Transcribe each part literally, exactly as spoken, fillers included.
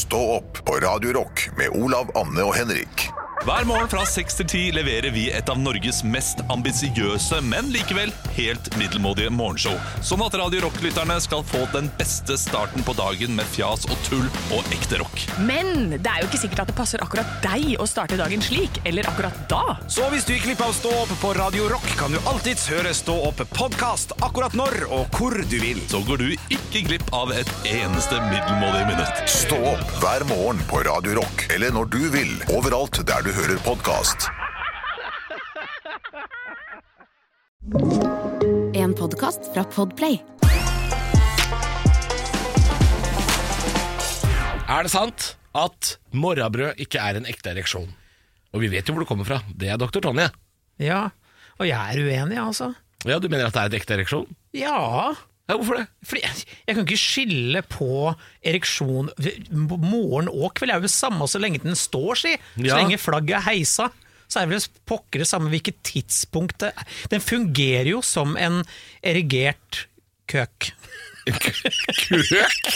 Stå opp på Radio Rock med Olav, Anne og Henrik. Hver morgen fra seks til ti leverer vi et av Norges mest ambisiøse, men likevel helt middelmådige morgenshow. Sånn at Radio Rock-lytterne skal få den beste starten på dagen med fjas og tull og ekte rock. Men det er jo ikke sikkert at det passer akkurat deg å starte dagen slik, eller akkurat da. Så hvis du gikk glipp av Stå opp på Radio Rock, kan du alltids høre Stå opp podcast akkurat når og hvor du vil. Så går du ikke glipp av et eneste middelmådig minutt. Stå opp hver morgen på Radio Rock, eller når du vil, overalt der du hører podcast. En podcast fra Podplay. Er det sant at morrabrød ikke er en ekte ereksjon? Og vi vet jo hvor det kommer fra. Det er doktor Tonje. Ja, og jeg er uenig, altså. Ja, du mener at det er et ekte ereksjon? Ja. Ja, hvorfor det? Fordi jeg, jeg kan ikke skille på ereksjon. Morgen og kveld er jo det samme så lenge den står, si. Så Ja. lenge flagget er heisa, så er det vel pokker det samme hvilket tidspunkt det er. Den fungerer jo som en erigert køk. Køk?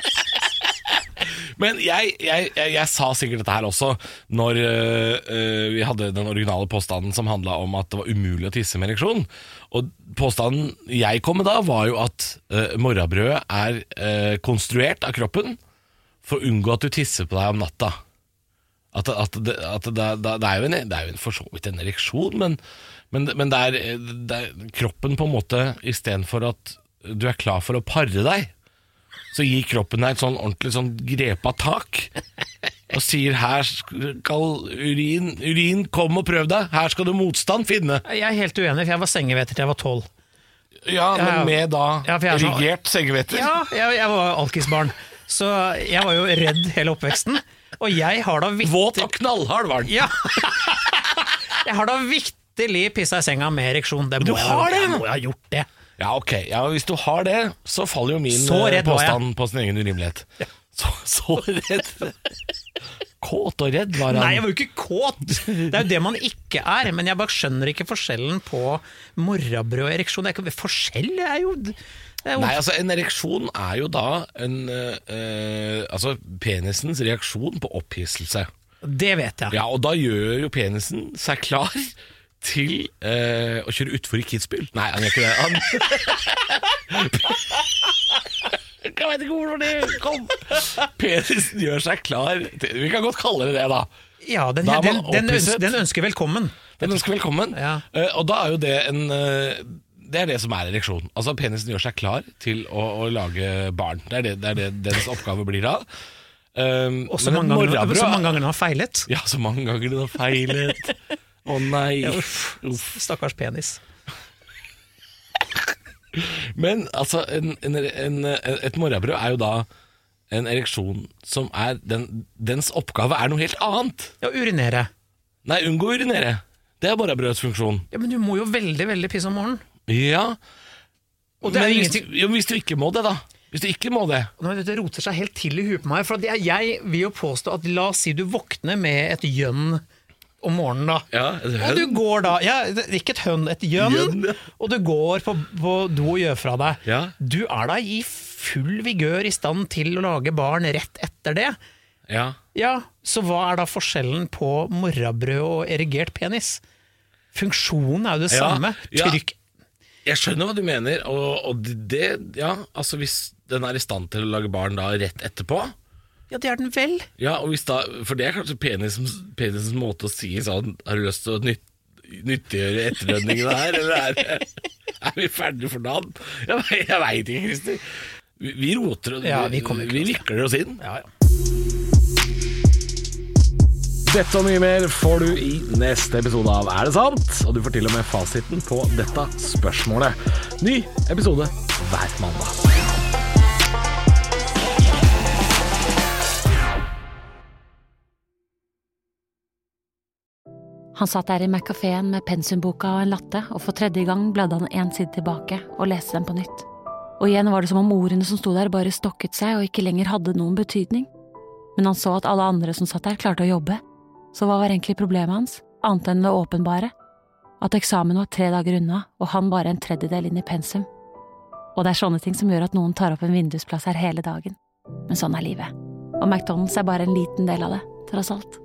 Men jeg, jeg, jeg, jeg sa sikkert dette her også når uh, vi hadde den originale påstanden som handlet om at det var umulig å tisse med ereksjon. Og påstanden jeg kom med da var jo at uh, morrabrød er uh, konstruert av kroppen for å unngå at du tisser på deg om natta. At, at, det, at det, det, er jo en, det er jo en for så vidt en ereksjon, men, men, men det, er, det er kroppen på en måte, i stedet for at du er klar for å pare deg, så gir kroppen deg et sånn ordentlig sånn grepa tak og sier her skal urin, urin kom og prøv deg, her skal du motstand finne. Jeg er helt uenig, for jeg var sengeveter til jeg var tolv. Ja, men Ja, med da ja, for jeg er så- erigert sengeveter. Ja, jeg, jeg var alkisbarn, så jeg var jo redd hele oppveksten. Og jeg har da vitterlig... Våt og knallhard var den. Ja. Jeg har da vitterlig pissa i senga med ereksjon. Det må du jeg, har det? Jeg må ha gjort det. Ja, ok. Ja, hvis du har det, så faller jo min Så redd eh, var jeg. påstand på sin egen urimelighet. Så, så redd. Kåt og redd var han. Nei, jeg var jo ikke kåt. Det er jo det man ikke er. Men jeg bare skjønner ikke forskjellen på morrabrød og ereksjon. Det er ikke, forskjell er jo, det er jo Nei, altså en ereksjon er jo da en, eh, altså penisens reaksjon på opphisselse. Det vet jeg. Ja, og da gjør jo penisen seg klar til eh, å kjøre utfor i Kitzbühel. Nei, han gjør ikke det. Han... Jeg vet ikke hvor det kom. Penisen gjør seg klar til... Vi kan godt kalle det det, da. Ja, den, Da er den, man den, opphisset. ønsker, den ønsker velkommen. Den ønsker velkommen. Ja. Eh, og da er jo det en eh, Det er det som er ereksjon. Altså penisen gjør seg klar til å, å lage barn. Det er det, det er det dens oppgave blir da. Um, Og så men mange, et ganger- morrabrød- så mange ganger den har feilet. Ja, så mange ganger den har feilet. Å nei. Ja, uff, Uff. stakkars penis. Men altså, en, en, en, et morrabrød er jo da en ereksjon som er den, dens oppgave er noe helt annet. Ja, urinere. Nei, unngå å urinere. Det er morrabrødets funksjon. Ja, men du må jo veldig, veldig pisse om morgenen. Ja. Og det er Men jo hvis, ingenting... jo, hvis du ikke må det, da. Hvis du ikke må det. Nå, det roter seg helt til i huet på meg. For at jeg, jeg vil jo påstå at la oss si du våkner med et gjønn om morgenen da. Ja, et Og du går da, ja, det er ikke et hønn, et gjønn, Gjønn, ja. og du går på, på do og gjør fra deg. Ja. Du er da i full vigør i stand til å lage barn rett etter det. Ja. Ja, så hva er da forskjellen på morrabrød og erigert penis? Funksjonen er jo det Ja, samme. ja. Trykk. Jeg skjønner hva du mener, og, og det, ja, altså hvis den er i stand til å lage barn da rett etterpå, Ja, det er den vel. ja, og hvis da, for det er kanskje penisens, penisens måte å si sånn, har du lyst til å nytt, nyttiggjøre etterdønningene her, eller er, er vi ferdige for dagen? Jeg, jeg vet ikke, Christer. Vi, vi roter, og Ja, vi, vi kommer ikke vi til å vikler oss inn. Ja, ja. Dette og mye mer får du i neste episode av Er det sant? Og du får til og med fasiten på dette spørsmålet. Ny episode hver mandag. Han satt der i McCaféen med pensumboka og en latte, og for tredje gang bladde han en side tilbake og leste den på nytt. Og igjen var det som om ordene som sto der bare stokket seg og ikke lenger hadde noen betydning. Men han så at alle andre som satt der klarte å jobbe. Så hva var egentlig problemet hans, annet enn det åpenbare? At eksamen var tre dager unna, og han bare en tredjedel inn i pensum. Og det er sånne ting som gjør at noen tar opp en vindusplass her hele dagen. Men sånn er livet. Og McDonald's er bare en liten del av det, tross alt.